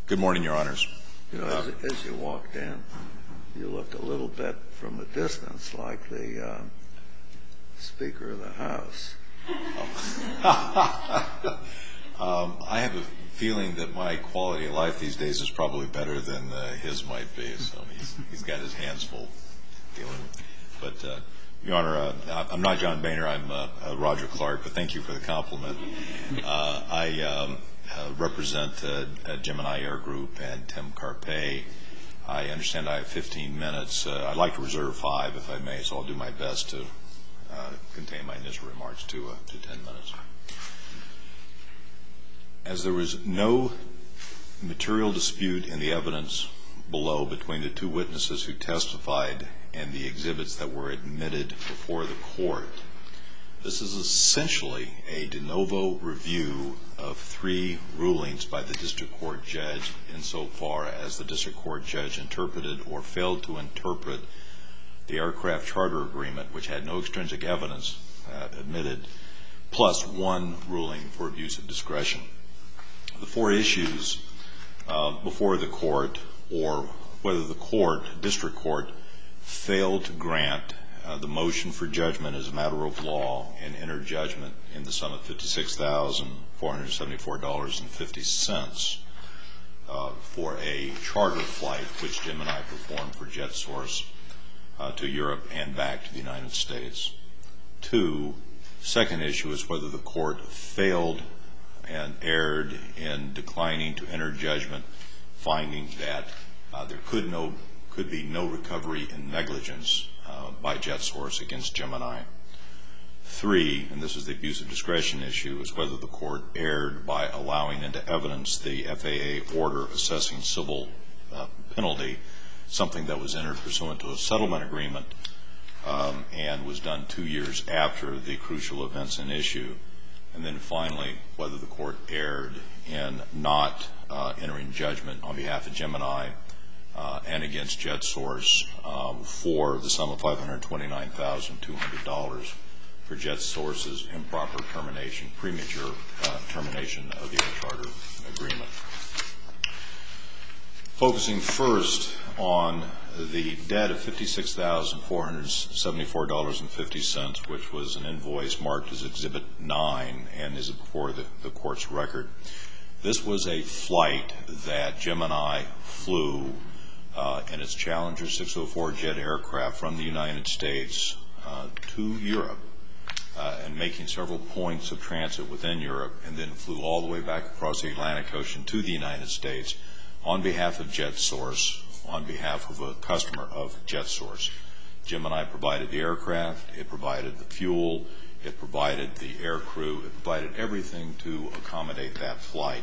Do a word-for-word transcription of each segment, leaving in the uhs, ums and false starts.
Good morning, Your Honors. You know, as, as you walked in, you looked a little bit from a distance like the uh, Speaker of the House. Oh. um, I have a feeling that my quality of life these days is probably better than uh, his might be. So he's, he's got his hands full dealing with. But, uh, Your Honor, uh, I'm not John Boehner. I'm uh, uh, Roger Clark. But thank you for the compliment. Uh, I um, uh, represent uh, uh, Gemini Air Group and Tim Carpe. I understand I have fifteen minutes. Uh, I'd like to reserve five, if I may. So I'll do my best to uh, contain my initial remarks to uh, to ten minutes. As there was no material dispute in the evidence below between the two witnesses who testified and the exhibits that were admitted before the court, this is essentially a de novo review of three rulings by the district court judge insofar as the district court judge interpreted or failed to interpret the aircraft charter agreement, which had no extrinsic evidence uh, admitted, plus one ruling for abuse of discretion. The four issues uh, before the court, or whether the court, district court, failed to grant uh, the motion for judgment as a matter of law and enter judgment in the sum of fifty-six thousand four hundred seventy-four dollars and fifty cents uh, for a charter flight which Gemini performed for JetSource uh, to Europe and back to the United States. Two, second issue is whether the court failed and erred in declining to enter judgment, finding that uh, there could no could be no recovery in negligence uh, by JetSource against Gemini. Three, and this is the abuse of discretion issue, is whether the court erred by allowing into evidence the F A A order assessing civil uh, penalty, something that was entered pursuant to a settlement agreement um, and was done two years after the crucial events in issue. And then finally, whether the court erred in not uh, entering judgment on behalf of Gemini uh, and against JetSource um, for the sum of five hundred twenty-nine thousand two hundred dollars for JetSource's improper termination, premature uh, termination of the air charter agreement. Focusing first on the debt of fifty-six thousand four hundred seventy-four dollars and fifty cents, which was an invoice marked as Exhibit nine and is before the, the court's record. This was a flight that Gemini flew uh, in its Challenger six oh four jet aircraft from the United States uh, to Europe uh, and making several points of transit within Europe, and then flew all the way back across the Atlantic Ocean to the United States on behalf of JetSource, on behalf of a customer of JetSource. Gemini provided the aircraft, it provided the fuel, it provided the air crew, it provided everything to accommodate that flight.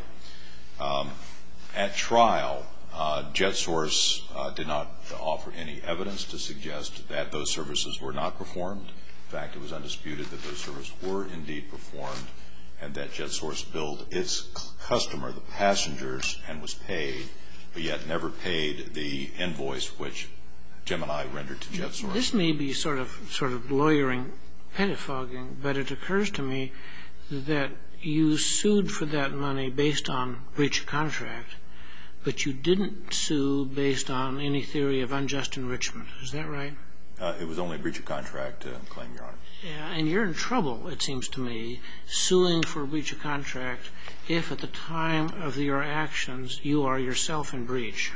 Um, at trial, uh, JetSource uh, did not offer any evidence to suggest that those services were not performed. In fact, it was undisputed that those services were indeed performed, and that JetSource billed its customer, the passengers, and was paid, but yet never paid the invoice which Gemini rendered to JetSource. This may be sort of sort of lawyering, pettifogging, but it occurs to me that you sued for that money based on breach of contract, but you didn't sue based on any theory of unjust enrichment. Is that right? Uh, it was only a breach of contract uh, claim, Your Honor. Yeah, and you're in trouble, it seems to me, suing for a breach of contract if at the time of your actions you are yourself in breach.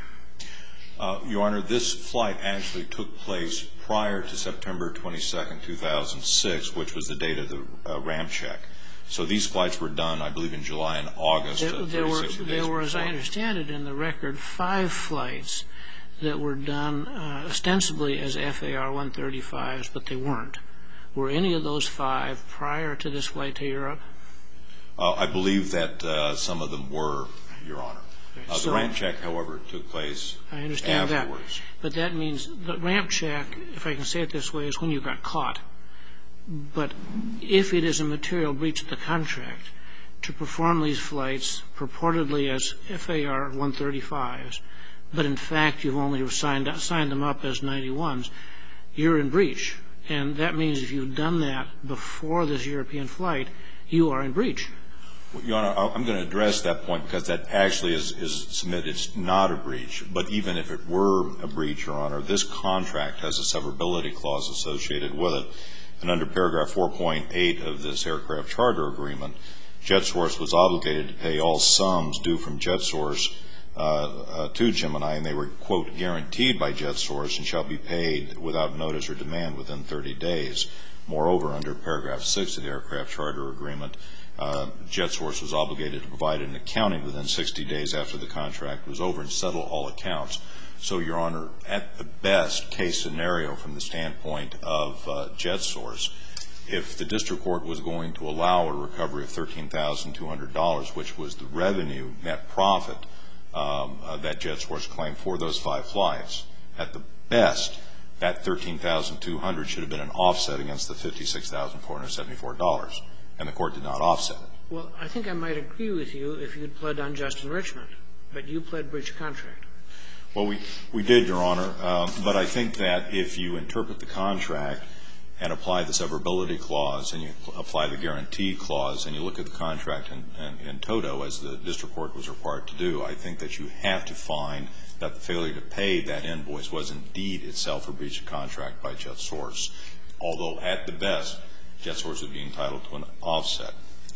Uh, Your Honor, this flight actually took place prior to September twenty-second, two thousand six, which was the date of the uh, ramp check. So these flights were done, I believe, in July and August. There, uh, there were, there were, as I before. understand it in the record, five flights that were done uh, ostensibly as F A R one thirty-fives, but they weren't. Were any of those five prior to this flight to Europe? Uh, I believe that uh, some of them were, Your Honor. Uh, So- the ramp check, however, took place I understand afterwards. that. But that means the ramp check, if I can say it this way, is when you got caught. But if it is a material breach of the contract to perform these flights purportedly as F A R one thirty-fives, but in fact you've only signed, signed them up as ninety-ones, you're in breach. And that means if you've done that before this European flight, you are in breach. Your Honor, I'm going to address that point because that actually is, is submitted. It's not a breach. But even if it were a breach, Your Honor, this contract has a severability clause associated with it. And under paragraph four point eight of this aircraft charter agreement, JetSource was obligated to pay all sums due from JetSource uh, uh, to Gemini, and they were, quote, guaranteed by JetSource and shall be paid without notice or demand within thirty days. Moreover, under paragraph six of the aircraft charter agreement, uh, JetSource was obligated to provide an accounting within sixty days after the contract was over and settle all accounts. So, Your Honor, at the best case scenario from the standpoint of uh, JetSource, if the district court was going to allow a recovery of thirteen thousand two hundred dollars, which was the revenue net profit um, uh, that JetSource claimed for those five flights, at the best, that thirteen thousand two hundred dollars should have been an offset against the fifty-six thousand four hundred seventy-four dollars, and the court did not offset it. Well, I think I might agree with you if you'd pled unjust enrichment, but you pled breach of contract. Well, we, we did, Your Honor, um, but I think that if you interpret the contract and apply the severability clause and you apply the guarantee clause and you look at the contract in, in, in toto, as the district court was required to do, I think that you have to find that the failure to pay that invoice was indeed itself a breach of contract by JetSource, although at the best, JetSource would be entitled to an offset.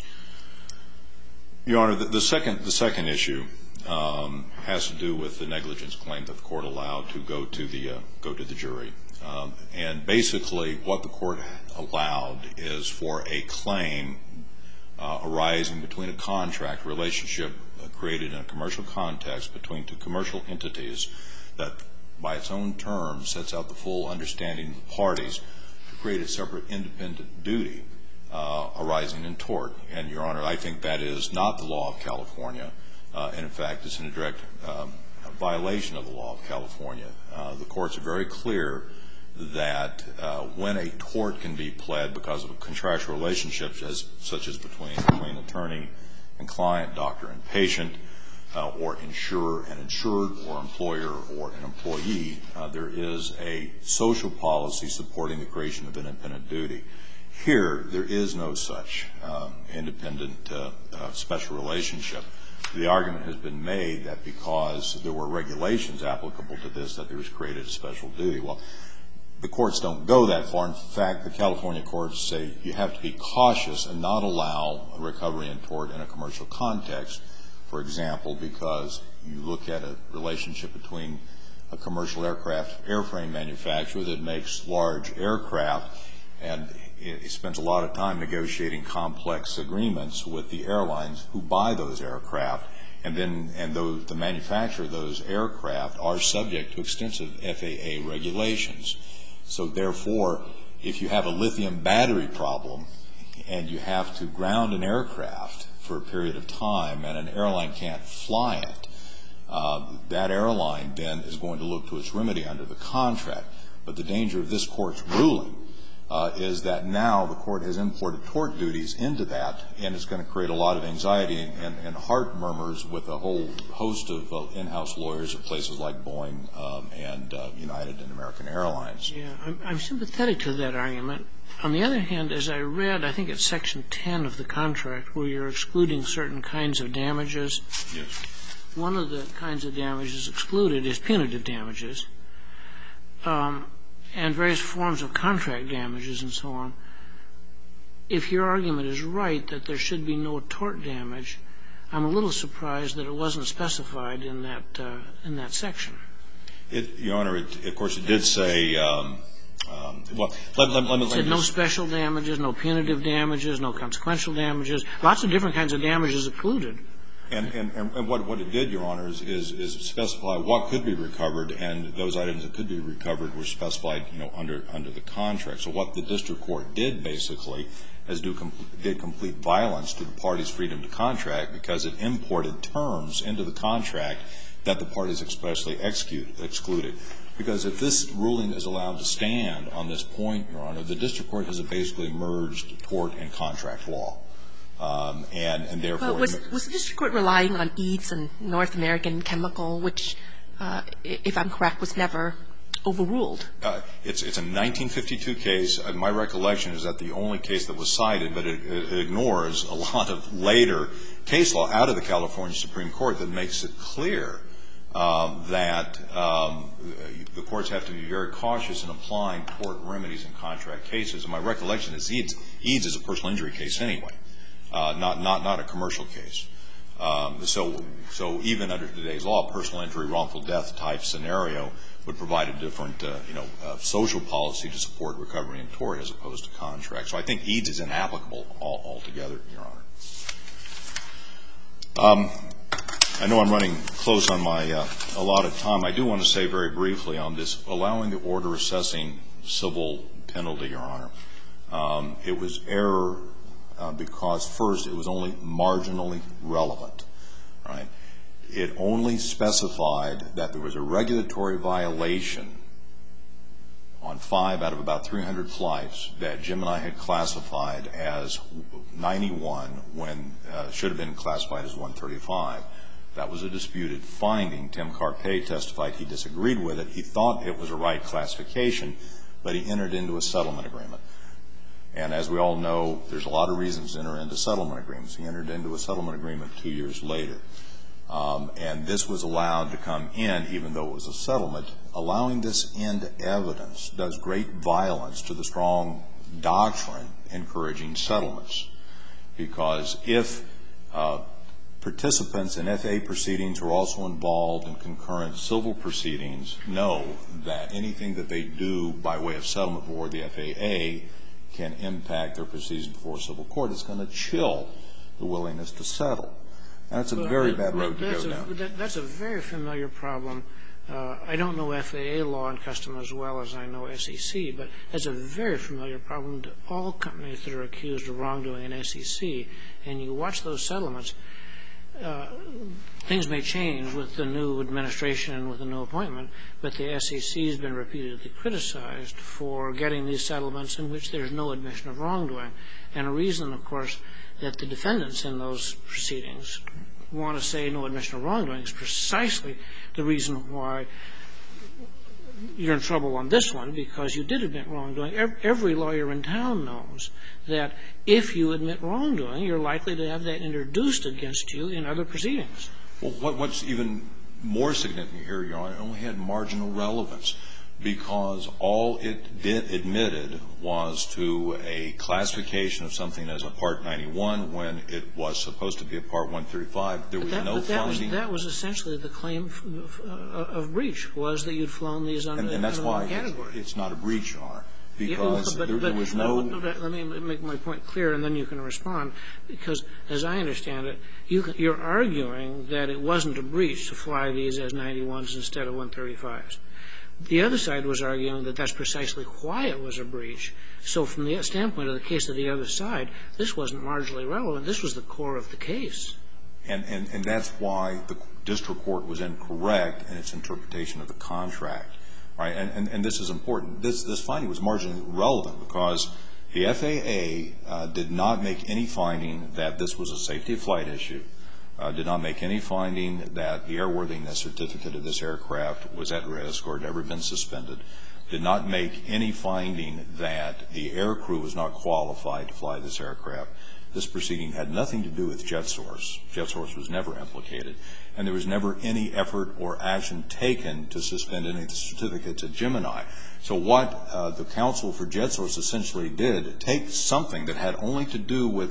Your Honor, the, the, second, the second issue Um, has to do with the negligence claim that the court allowed to go to the uh, go to the jury. Um, and basically what the court allowed is for a claim uh, arising between a contract relationship uh, created in a commercial context between two commercial entities that by its own terms sets out the full understanding of the parties to create a separate independent duty uh, arising in tort. And, Your Honor, I think that is not the law of California. Uh, and, in fact, it's in a direct um, violation of the law of California. Uh, the courts are very clear that uh, when a tort can be pled because of a contractual relationship, as, such as between, between attorney and client, doctor and patient, uh, or insurer and insured, or employer or an employee, uh, there is a social policy supporting the creation of an independent duty. Here, there is no such um, independent uh, uh, special relationship. The argument has been made that because there were regulations applicable to this, that there was created a special duty. Well, the courts don't go that far. In fact, the California courts say you have to be cautious and not allow a recovery in tort in a commercial context. For example, because you look at a relationship between a commercial aircraft airframe manufacturer that makes large aircraft, and it spends a lot of time negotiating complex agreements with the airlines who buy those aircraft, and then and those, the manufacturer of those aircraft are subject to extensive F A A regulations. So therefore, if you have a lithium battery problem and you have to ground an aircraft for a period of time and an airline can't fly it, uh, that airline then is going to look to its remedy under the contract. But the danger of this court's ruling Uh, is that now the court has imported tort duties into that, and it's going to create a lot of anxiety and, and heart murmurs with a whole host of uh, in-house lawyers at places like Boeing um, and uh, United and American Airlines. Yeah, I'm, I'm sympathetic to that argument. On the other hand, as I read, I think it's Section ten of the contract where you're excluding certain kinds of damages. Yes. One of the kinds of damages excluded is punitive damages. Um, and various forms of contract damages and so on. If your argument is right that there should be no tort damage, I'm a little surprised that it wasn't specified in that uh, in that section. It, Your Honor, it, of course, it did say. Um, um, well, let, let, let, it said let no just, special damages, no punitive damages, no consequential damages. Lots of different kinds of damages included. And, and, and what, what it did, Your Honor, is, is, is specify what could be recovered, and those items that could be recovered were specified, you know, under under the contract. So what the district court did, basically, is do com- did complete violence to the parties' freedom to contract because it imported terms into the contract that the parties expressly execute, excluded. Because if this ruling is allowed to stand on this point, Your Honor, the district court has basically merged tort and contract law. Um, and, and therefore, well, was, was the district court relying on Eads and North American Chemical, which, uh, if I'm correct, was never overruled. Uh, it's, it's a nineteen fifty-two case. Uh, my recollection is that the only case that was cited, but it, it ignores a lot of later case law out of the California Supreme Court that makes it clear um, that um, the courts have to be very cautious in applying tort remedies in contract cases. And my recollection is Eads, Eads is a personal injury case anyway, uh, not, not, not a commercial case. Um, so, so even under today's law, personal injury, wrongful death type scenario would provide a different, uh, you know, uh, social policy to support recovery in tort as opposed to contract. So I think Eads is inapplicable all, altogether, Your Honor. Um, I know I'm running close on my uh, allotted time. I do want to say very briefly on this, allowing the order assessing civil penalty, Your Honor. Um, it was error uh, because, first, it was only marginally relevant, right? It only specified that there was a regulatory violation on five out of about three hundred flights that Gemini had classified as ninety-one when uh, should have been classified as one thirty-five. That was a disputed finding. Tim Carpay testified he disagreed with it. He thought it was a right classification, but he entered into a settlement agreement. And as we all know, there's a lot of reasons to enter into settlement agreements. He entered into a settlement agreement two years later. Um, and this was allowed to come in, even though it was a settlement. Allowing this into evidence does great violence to the strong doctrine encouraging settlements. Because if uh, participants in F A A proceedings who are also involved in concurrent civil proceedings know that anything that they do by way of settlement before the F A A can impact their proceedings before civil court, it's going to chill the willingness to settle. And it's a well, very bad road to go a, down. That, that's a very familiar problem. Uh, I don't know F A A law and custom as well as I know S E C, but it's a very familiar problem to all companies that are accused of wrongdoing in S E C. And you watch those settlements, uh, things may change with the new administration and with the new appointment, but the S E C has been repeatedly criticized for getting these settlements in which there's no admission of wrongdoing. And a reason, of course, that the defendants in those proceedings want to say no admission of wrongdoing is precisely the reason why you're in trouble on this one, because you did admit wrongdoing. Every lawyer in town knows that if you admit wrongdoing, you're likely to have that introduced against you in other proceedings. Well, what, what's even more significant here, Your Honor, it only had marginal relevance, because all it did admitted was to a classification of something as a Part ninety-one when it was supposed to be a Part one thirty-five. There was that, no but that finding. Was, that was essentially the claim of, of breach, was that you'd flown these under, and, and that's under why one category. It's, it's not a breach, Your Honor, because yeah, but, there, but, there was no. But, let me make my point clear, and then you can respond. Because, as I understand it, you, you're arguing that it wasn't a breach to fly these as ninety-ones instead of one thirty-fives. The other side was arguing that that's precisely why it was a breach. So from the standpoint of the case of the other side, this wasn't marginally relevant. This was the core of the case. And, and, and that's why the district court was incorrect in its interpretation of the contract. Right? And, and, and this is important. This, this finding was marginally relevant because the F A A uh, did not make any finding that this was a safety of flight issue. Uh, did not make any finding that the airworthiness certificate of this aircraft was at risk or had ever been suspended. Did not make any finding that the aircrew was not qualified to fly this aircraft. This proceeding had nothing to do with JetSource. JetSource was never implicated. And there was never any effort or action taken to suspend any of the certificates at Gemini. So what uh, the counsel for JetSource essentially did, take something that had only to do with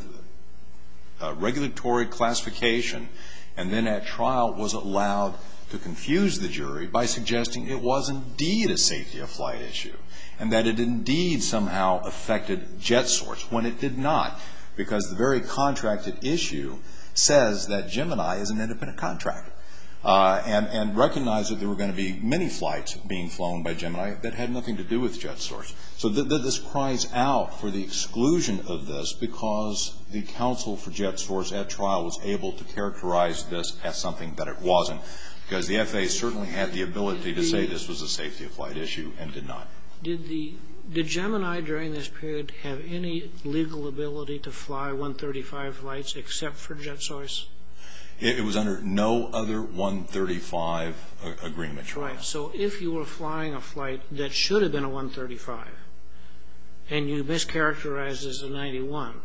Uh, regulatory classification, and then at trial was allowed to confuse the jury by suggesting it was indeed a safety of flight issue and that it indeed somehow affected JetSource when it did not, because the very contract at issue says that Gemini is an independent contractor uh, and, and recognized that there were going to be many flights being flown by Gemini that had nothing to do with JetSource. So th- th- this cries out for the exclusion of this because the counsel for JetSource at trial was able to characterize this as something that it wasn't, because the F A A certainly had the ability to say this was a safety of flight issue and did not. Did the did Gemini during this period have any legal ability to fly one thirty-five flights except for JetSource? It, it was under no other one thirty-five agreement, Your Honor. Right. So if you were flying a flight that should have been a one thirty-five and you mischaracterized as a ninety-one,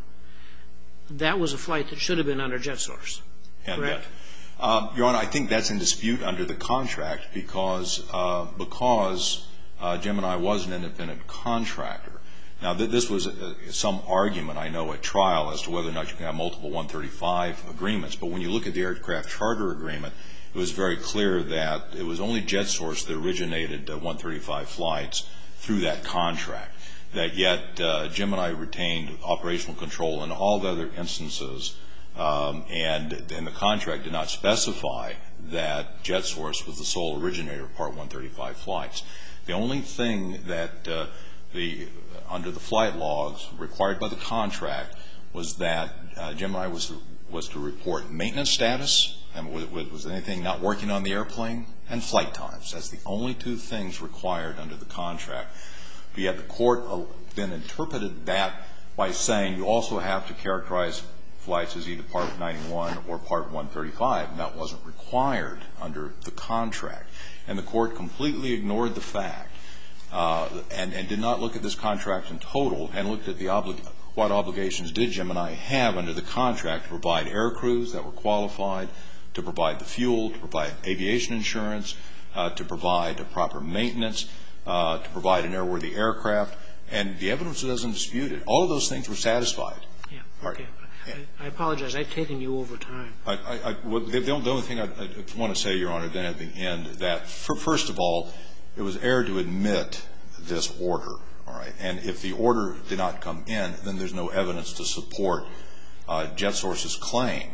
that was a flight that should have been under JetSource, correct? Uh, Your Honor, I think that's in dispute under the contract because uh, because uh, Gemini was an independent contractor. Now, th- this was uh, some argument, I know, at trial as to whether or not you can have multiple one thirty-five agreements. But when you look at the aircraft charter agreement, it was very clear that it was only JetSource that originated uh, one thirty-five flights through that contract, that yet uh, Gemini retained operational control in all the other instances, um, and, and the contract did not specify that JetSource was the sole originator of Part one thirty-five flights. The only thing that uh, the under the flight logs required by the contract was that uh, Gemini was was to report maintenance status, and was, was anything not working on the airplane, and flight times. That's the only two things required under the contract. But yet the court then interpreted that by saying you also have to characterize flights as either Part ninety-one or Part one thirty-five, and that wasn't required under the contract. And the court completely ignored the fact uh, and, and did not look at this contract in total and looked at the obli- what obligations did Gemini have under the contract to provide air crews that were qualified, to provide the fuel, to provide aviation insurance, uh, to provide a proper maintenance, uh, to provide an airworthy aircraft. And the evidence doesn't dispute it. All of those things were satisfied. Yeah, okay. I, I apologize. I've taken you over time. I, I, I, well, the, the only thing I, I want to say, Your Honor, then at the end, that for, first of all, it was error to admit this order. All right. And if the order did not come in, then there's no evidence to support uh, JetSource's claim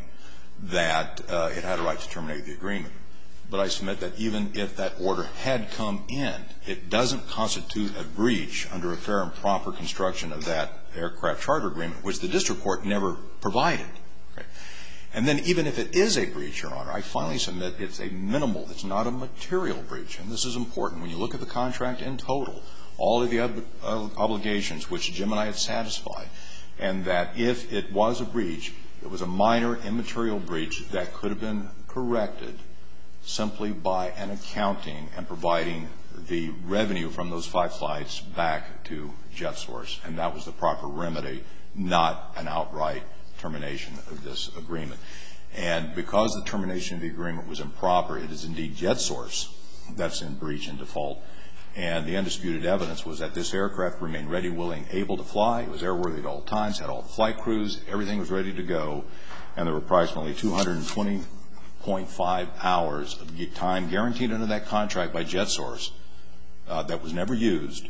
that uh, it had a right to terminate the agreement. But I submit that even if that order had come in, it doesn't constitute a breach under a fair and proper construction of that aircraft charter agreement, which the district court never provided. Okay. And then even if it is a breach, Your Honor, I finally submit it's a minimal, it's not a material breach. And this is important. When you look at the contract in total, all of the ob- uh, obligations which Gemini had satisfied, and that if it was a breach, it was a minor immaterial breach that could have been corrected simply by an accounting and providing the revenue from those five flights back to JetSource. And that was the proper remedy, not an outright termination of this agreement. And because the termination of the agreement was improper, it is indeed JetSource that's in breach and default. And the undisputed evidence was that this aircraft remained ready, willing, able to fly. It was airworthy at all times, had all the flight crews, everything was ready to go. And there were approximately two hundred twenty point five hours of time guaranteed under that contract by JetSource uh, that was never used,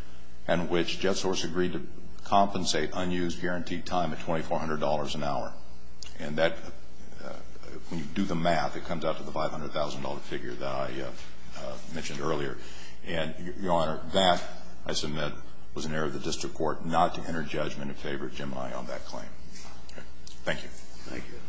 and which JetSource agreed to compensate unused guaranteed time at twenty-four hundred dollars an hour. And that, uh, when you do the math, it comes out to the five hundred thousand dollars figure that I uh, uh, mentioned earlier. And, Your Honor, that, I submit, was an error of the district court not to enter judgment in favor of Gemini on that claim. Okay. Thank you. Thank you.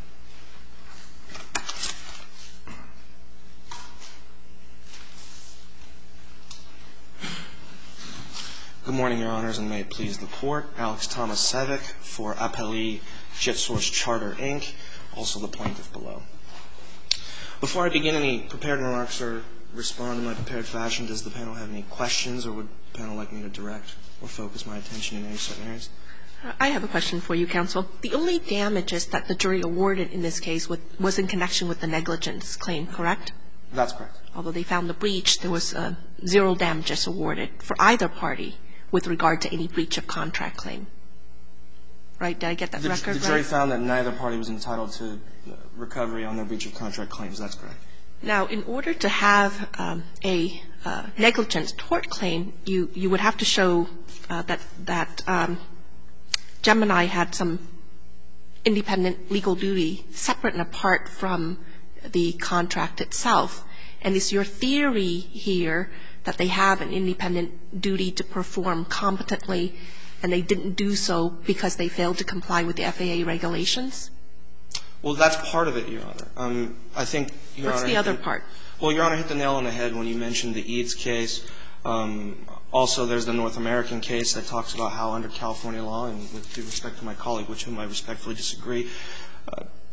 Good morning, Your Honors, and may it please the Court. Alex Thomas Savick for Appellee JetSource Charter, Incorporated, also the plaintiff below. Before I begin any prepared remarks or respond in my prepared fashion, does the panel have any questions, or would the panel like me to direct or focus my attention in any certain areas? I have a question for you, counsel. The only damages that the jury awarded in this case was in connection with the negligence claim, correct? That's correct. Although they found the breach, there was uh, zero damages awarded for either party with regard to any breach of contract claim. Right? Did I get that the, record right? The jury right? found that neither party was entitled to recovery on their breach of contract claims. That's correct. Now, in order to have um, a uh, negligence tort claim, you, you would have to show uh, that, that um, Gemini had some independent legal duty separate and apart from the contract itself. And is your theory here that they have an independent duty to perform competently and they didn't do so because they failed to comply with the F A A regulations? Well, that's part of it, Your Honor. Um, I think, Your What's Honor, the other the, part? Well, Your Honor hit the nail on the head when you mentioned the Eads case. Um, also, there's the North American case that talks about how under California law, and with due respect to my colleague, with whom I respectfully disagree, uh,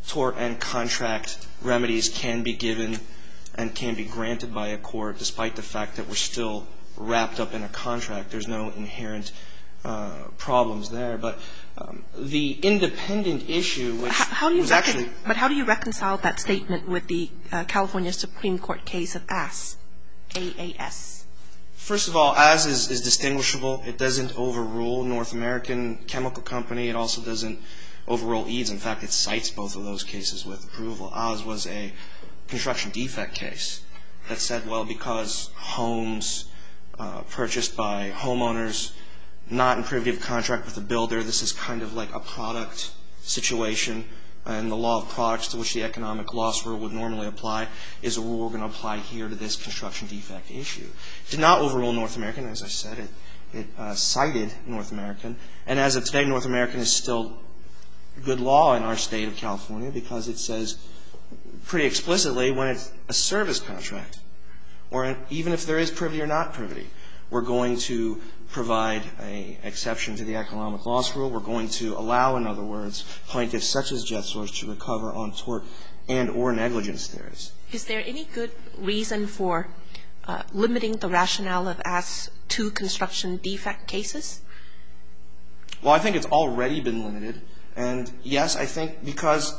tort and contract remedies can be given and can be granted by a court despite the fact that we're still wrapped up in a contract. There's no inherent uh, problems there. But um, the independent issue, which how, how do you was actually recon- But how do you reconcile that statement with the uh, California Supreme Court case of A S? A A S. First of all, A S is, is distinguishable. It doesn't overrule North American Chemical Company. It also doesn't overrule Eads. In fact, it cites both of those cases with approval. A S was a construction defect case that said, well, because homes uh, purchased by homeowners not in privity of contract with the builder, this is kind of like a product situation, and the law of products to which the economic loss rule would normally apply is a rule we're going to apply here to this construction defect issue. It did not overrule North American. As I said, it, it uh, cited North American. And as of today, North American is still good law in our state of California because it says pretty explicitly when it's a service contract, or even if there is privity or not privity, we're going to provide an exception to the economic loss rule. We're going to allow, in other words, plaintiffs such as JetSource to recover on tort and or negligence theories. Is there any good reason for uh, limiting the rationale of A S to construction defect cases? Well, I think it's already been limited. And, yes, I think because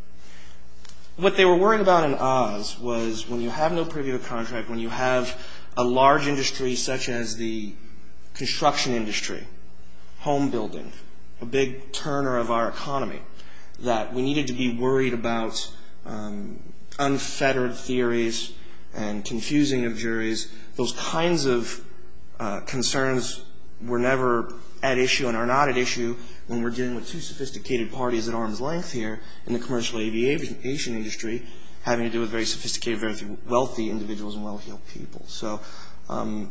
what they were worried about in Oz was when you have no privy to contract, when you have a large industry such as the construction industry, home building, a big turner of our economy, that we needed to be worried about um, unfettered theories and confusing of juries. Those kinds of uh, concerns were never at issue and are not at issue when we're dealing with two sophisticated parties at arm's length here in the commercial aviation industry, having to do with very sophisticated, very wealthy individuals and well-heeled people. So, um,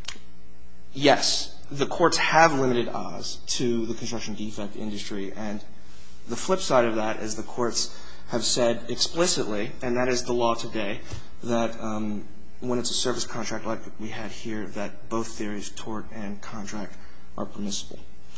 yes, the courts have limited Oz to the construction defect industry, and the flip side of that is the courts have said explicitly, and that is the law today, that um, when it's a service contract like we had here, that both theories, tort and contract, are permissible.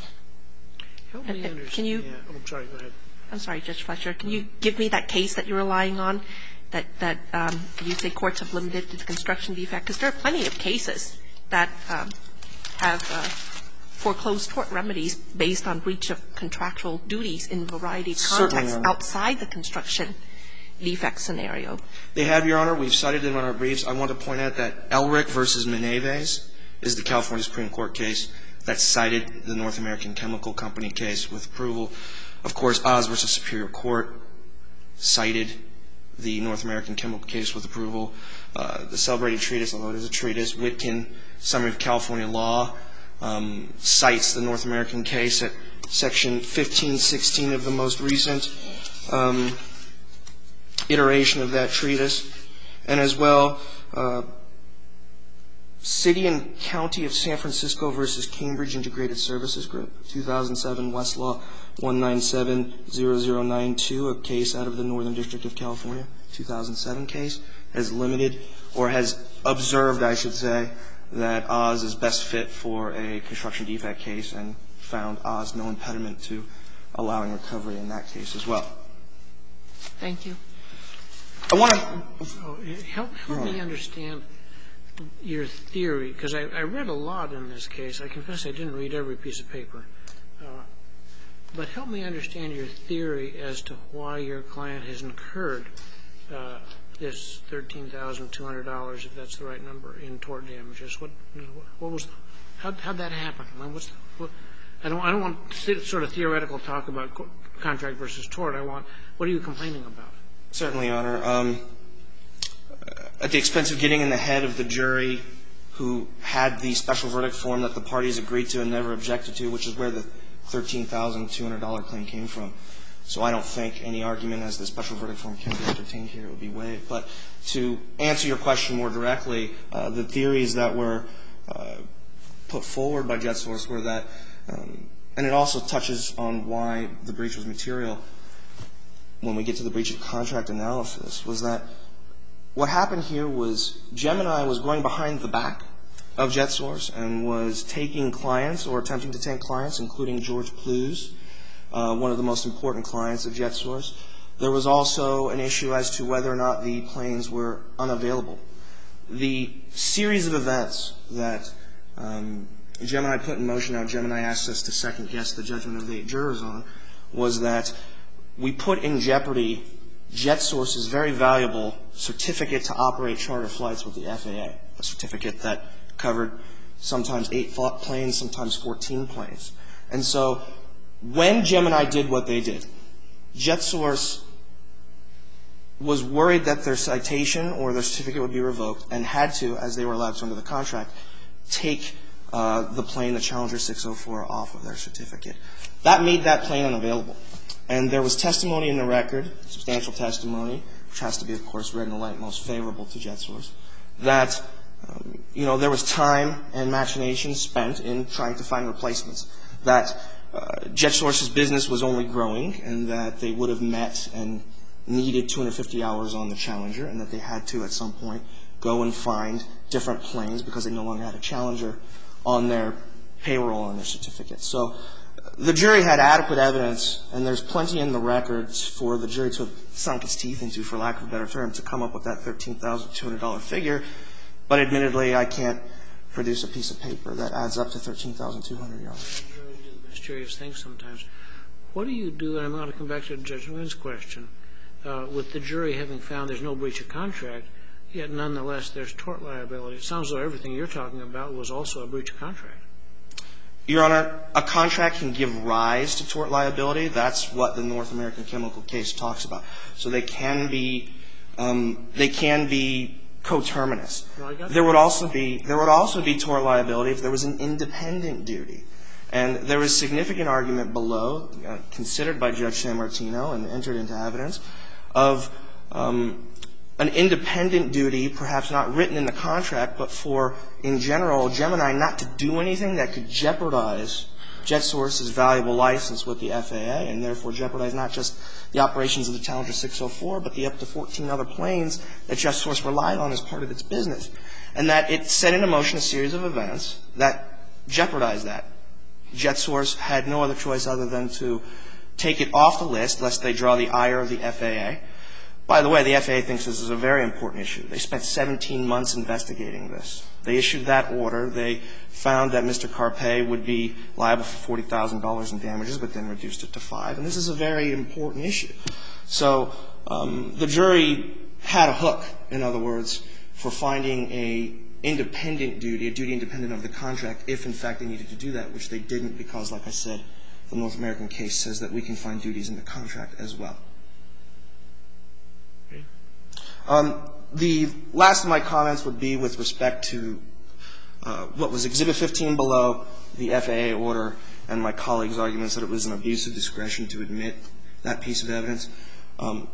Help me understand. Can you? Oh, sorry. Go ahead. I'm sorry, Judge Fletcher. Can you give me that case that you're relying on, that that um, you say courts have limited to the construction defect? Because there are plenty of cases that um, have uh, foreclosed tort remedies based on breach of contractual duties in a variety of contexts outside the construction defect scenario. They have, Your Honor. We've cited them in our briefs. I want to point out that Elric versus Meneves is the California Supreme Court case that cited the North American Chemical Company case with approval. Of course, Oz versus Superior Court cited the North American Chemical case with approval. Uh, the celebrated treatise, although it is a treatise, Witkin, Summary of California Law, um, cites the North American case at section fifteen sixteen of the most recent um, iteration of that treatise. And as well, uh, City and County of San Francisco versus Cambridge Integrated Services Group, two thousand seven Westlaw one nine seven zero zero nine two, a case out of the Northern District of California, two thousand seven case, has limited or has observed, I should say, that Oz is best fit for a construction defect case and found Oz no impediment to allowing recovery in that case as well. Thank you. I want to oh, help, help me understand your theory, because I, I read a lot in this case. I confess I didn't read every piece of paper. Uh, but help me understand your theory as to why your client has incurred uh, this thirteen thousand two hundred dollars, if that's the right number, in tort damages. What, what was, how, how'd that happen? What's the, what, I don't, I don't want sort of theoretical talk about contract versus tort. I want, what are you complaining about? Certainly, Your Honor. Um, at the expense of getting in the head of the jury who had the special verdict form that the parties agreed to and never objected to, which is where the thirteen thousand two hundred dollars claim came from. So I don't think any argument as the special verdict form can be entertained here would be waived. But to answer your question more directly, uh, the theories that were uh, put forward by JetSource were that, um, and it also touches on why the breach was material when we get to the breach of contract analysis, was that what happened here was Gemini was going behind the back of JetSource and was taking clients or attempting to take clients, including George Plews, uh, one of the most important clients of JetSource, There was also an issue as to whether or not the planes were unavailable. The series of events that um, Gemini put in motion, now Gemini asked us to second-guess the judgment of the eight jurors on, was that we put in jeopardy JetSource's very valuable certificate to operate charter flights with the F A A, a certificate that covered sometimes eight planes, sometimes fourteen planes. And so when Gemini did what they did, JetSource was worried that their citation or their certificate would be revoked and had to, as they were allowed to under the contract, take uh, the plane, the Challenger six oh four, off of their certificate. That made that plane unavailable. And there was testimony in the record, substantial testimony, which has to be, of course, read in the light most favorable to JetSource, that, um, you know, there was time and machination spent in trying to find replacements, that uh, JetSource's business was only growing and that they would have met and needed two hundred fifty hours on the Challenger and that they had to, at some point, go and find different planes because they no longer had a Challenger on their payroll on their certificate. So the jury had adequate evidence, and there's plenty in the records for the jury to have sunk its teeth into, for lack of a better term, to come up with that thirteen thousand two hundred dollars figure. But admittedly, I can't produce a piece of paper that adds up to thirteen thousand two hundred dollars. The jury do the mysterious things sometimes. What do you do, and I'm going to come back to Judge Nguyen's question, uh, with the jury having found there's no breach of contract, yet nonetheless there's tort liability? It sounds like everything you're talking about was also a breach of contract. Your Honor, a contract can give rise to tort liability. That's what the North American Chemical case talks about. So they can be, um, they can be coterminous. There would also be, there would also be tort liability if there was an independent duty. And there was significant argument below, uh, considered by Judge San Martino and entered into evidence, of um, an independent duty, perhaps not written in the contract, but for, in general, Gemini not to do anything that could jeopardize JetSource's valuable license with the F A A, and therefore jeopardize not just the operations of the Challenger six oh four, but the up to fourteen other planes that JetSource relied on as part of its business. And that it set into motion a series of events that jeopardized that. JetSource had no other choice other than to take it off the list, lest they draw the ire of the F A A. By the way, the F A A thinks this is a very important issue. They spent seventeen months investigating this. They issued that order. They found that Mister Carpe would be liable for forty thousand dollars in damages, but then reduced it to five. And this is a very important issue. So um, the jury had a hook, in other words, for finding a independent duty, a duty independent of the contract, if in fact they needed to do that, which they didn't because, like I said, the North American case says that we can find duties in the contract as well. Um, the last of my comments would be with respect to uh, what was Exhibit fifteen below, the F A A order, and my colleague's arguments that it was an abuse of discretion to admit that piece of evidence. Um,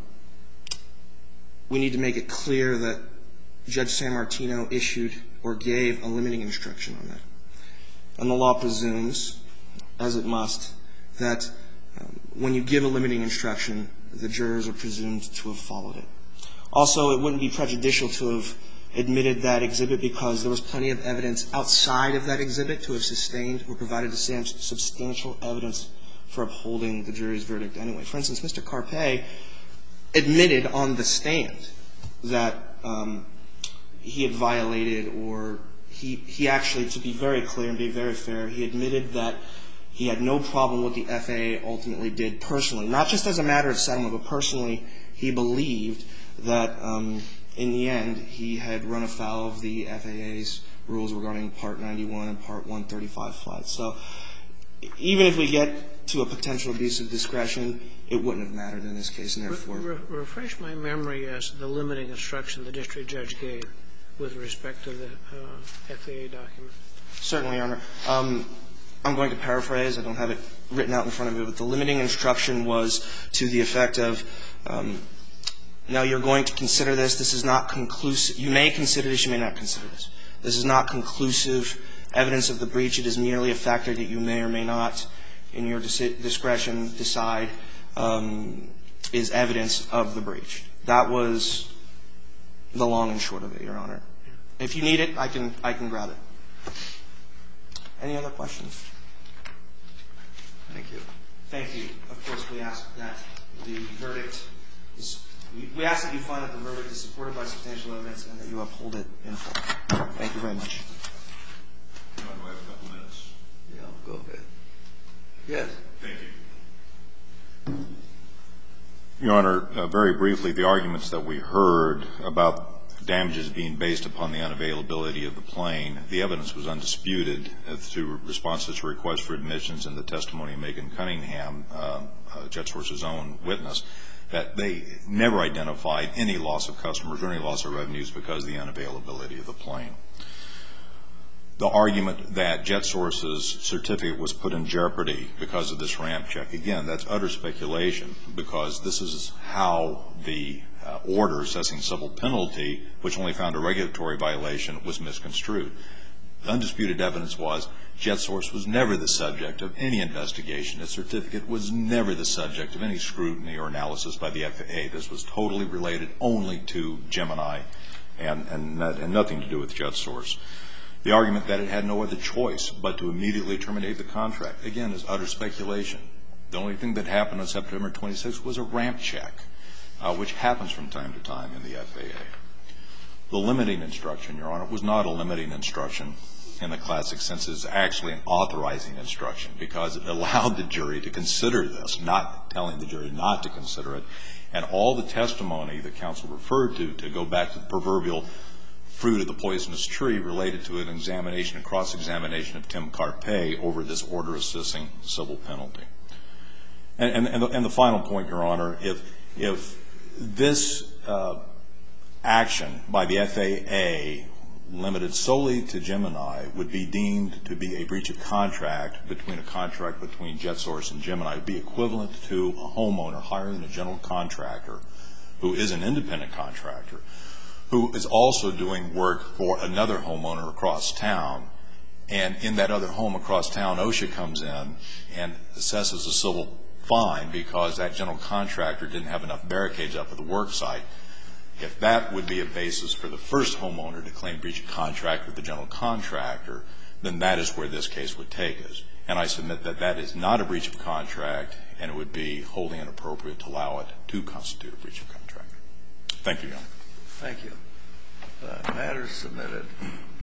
we need to make it clear that Judge San Martino issued or gave a limiting instruction on that. And the law presumes, as it must, that um, when you give a limiting instruction, the jurors are presumed to have followed it. Also, it wouldn't be prejudicial to have admitted that exhibit because there was plenty of evidence outside of that exhibit to have sustained or provided substantial evidence for upholding the jury's verdict anyway. For instance, Mister Carpe admitted on the stand that um, he had violated or he, he actually, to be very clear and be very fair, he admitted that he had no problem with what the F A A ultimately did personally. Not just as a matter of settlement, but personally he believed that um, in the end he had run afoul of the F A A's rules regarding Part ninety-one and Part one thirty-five flights. So even if we get to a potential abuse of discretion, it wouldn't have mattered in this case, and therefore. Re- refresh my memory as to the limiting instruction the district judge gave with respect to the uh, F A A document. Certainly, Your Honor. Um, I'm going to paraphrase. I don't have it written out in front of me, but the limiting instruction was to the effect of, um, now you're going to consider this. This is not conclusive. You may consider this. You may not consider this. This is not conclusive evidence of the breach. It is merely a factor that you may or may not, in your discretion, decide um, is evidence of the breach. That was the long and short of it, Your Honor. If you need it, I can I can grab it. Any other questions? Thank you. Thank you. Of course, we ask that the verdict We ask that you find that the verdict is supported by substantial evidence and that you uphold it in full. Thank you very much. Do I have a couple minutes? Yeah, go ahead. Yes. Thank you. Your Honor, uh, very briefly, the arguments that we heard about damages being based upon the unavailability of the plane, the evidence was undisputed as to responses to requests for admissions in the testimony of Megan Cunningham, uh, uh, JetSource's own witness, that they never identified any loss of customers or any loss of revenues because of the unavailability of the plane. The argument that JetSource's certificate was put in jeopardy because of this ramp check, again, that's utter speculation because this is how the uh, order assessing civil penalty, which only found a regulatory violation, was misconstrued. The undisputed evidence was JetSource was never the subject of any investigation. Its certificate was never the subject of any scrutiny or analysis by the F A A. This was totally related only to Gemini and, and, not, and nothing to do with JetSource. The argument that it had no other choice but to immediately terminate the contract, again, is utter speculation. The only thing that happened on September twenty-sixth was a ramp check, uh, which happens from time to time in the F A A. The limiting instruction, Your Honor, was not a limiting instruction in the classic sense. It's actually an authorizing instruction because it allowed the jury to consider this, not telling the jury not to consider it. And all the testimony that counsel referred to, to go back to the proverbial fruit of the poisonous tree, related to an examination, a cross-examination of Tim Carpe over this order assessing civil penalty. And, and, and, the, and the final point, Your Honor, if, if this uh, action by the F A A limited solely to Gemini would be deemed to be a breach of contract between a contract between JetSource and Gemini, it would be equivalent to a homeowner hiring a general contractor who is an independent contractor, who is also doing work for another homeowner across town. And in that other home across town, OSHA comes in and assesses a civil fine because that general contractor didn't have enough barricades up at the work site. If that would be a basis for the first homeowner to claim breach of contract with the general contractor, then that is where this case would take us. And I submit that that is not a breach of contract, and it would be wholly inappropriate to allow it to constitute a breach of contract. Thank you, Your Honor. Thank you. Uh, matters submitted.